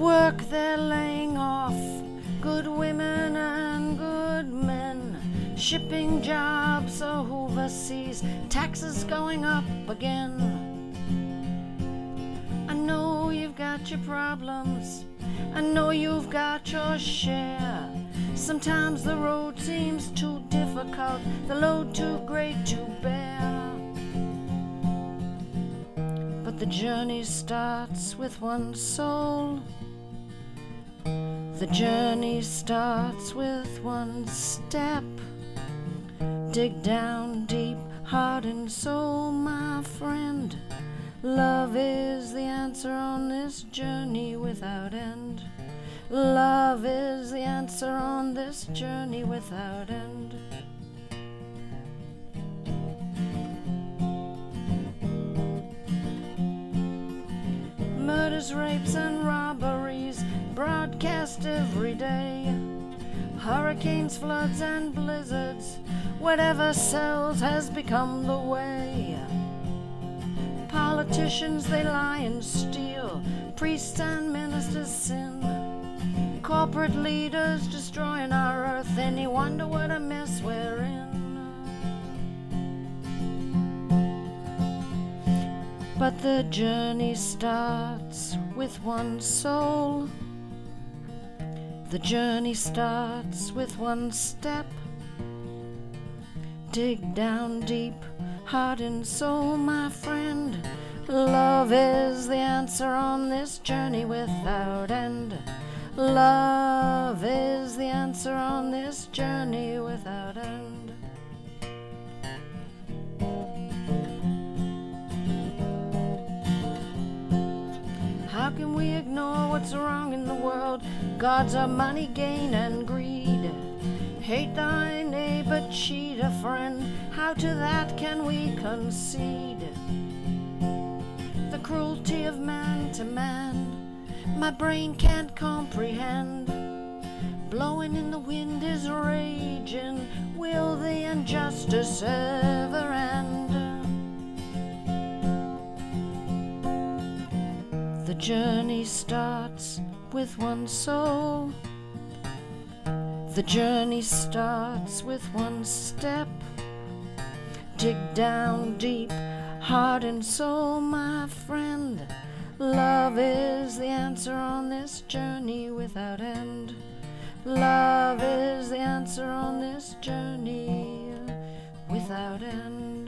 work they're laying off, good women and good men, shipping jobs overseas, taxes going up again. I know you've got your problems, I know you've got your share. Sometimes the road seems too difficult, the load too great to bear. But the journey starts with one soul. The journey starts with one step. Dig down deep, heart and soul, my friend. Love is the answer on this journey without end. Love is the answer on this journey without end. Murders, rapes, and robberies broadcast every day. Hurricanes, floods, and blizzards, whatever sells has become the way. Politicians, they lie and steal, priests and ministers sin, corporate leaders destroying our earth, and you wonder what a mess we're in. But the journey starts with one soul. The journey starts with one step. Dig down deep, heart and soul, my friend. Love is the answer on this journey without end. Love is the answer on this journey without end. How can we ignore what's wrong in the world? Gods are money, gain, and greed. Hate thy neighbor, cheat a friend. How to that can we concede? The cruelty of man to man, my brain can't comprehend. Blowing in the wind is raging, will the injustice ever end? The journey starts with one soul. The journey starts with one step. Dig down deep, heart and soul, my friend. Love is the answer on this journey without end. Love is the answer on this journey without end.